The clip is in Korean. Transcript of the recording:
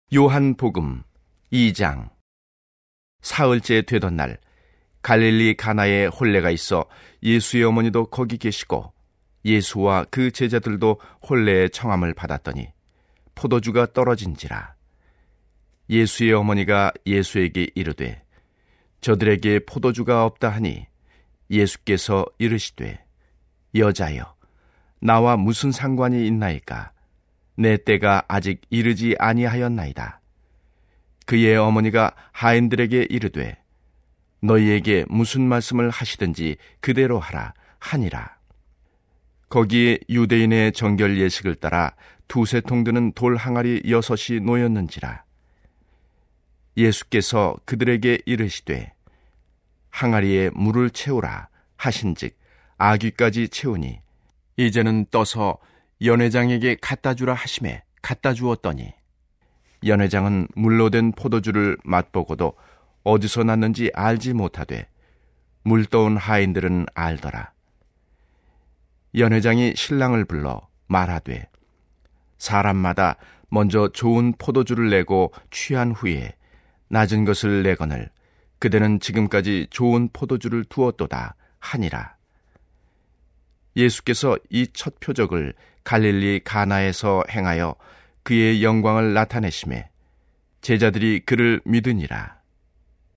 요한복음 2장. 사흘째 되던 날 갈릴리 가나에 혼례가 있어 예수의 어머니도 거기 계시고 예수와 그 제자들도 혼례의 청함을 받았더니 포도주가 떨어진지라. 예수의 어머니가 예수에게 이르되 저들에게 포도주가 없다 하니 예수께서 이르시되 여자여, 나와 무슨 상관이 있나이까? 내 때가 아직 이르지 아니하였나이다. 그의 어머니가 하인들에게 이르되 너희에게 무슨 말씀을 하시든지 그대로 하라 하니라. 거기에 유대인의 정결 예식을 따라 두세 통 드는 돌 항아리 6이 놓였는지라. 예수께서 그들에게 이르시되 항아리에 물을 채우라 하신즉 아귀까지 채우니 이제는 떠서 연회장에게 갖다 주라 하시매 갖다 주었더니 연회장은 물로 된 포도주를 맛보고도 어디서 났는지 알지 못하되 물 떠온 하인들은 알더라. 연회장이 신랑을 불러 말하되 사람마다 먼저 좋은 포도주를 내고 취한 후에 낮은 것을 내거늘 그대는 지금까지 좋은 포도주를 두었도다 하니라. 예수께서 이 첫 표적을 갈릴리 가나에서 행하여 그의 영광을 나타내시매 제자들이 그를 믿으니라.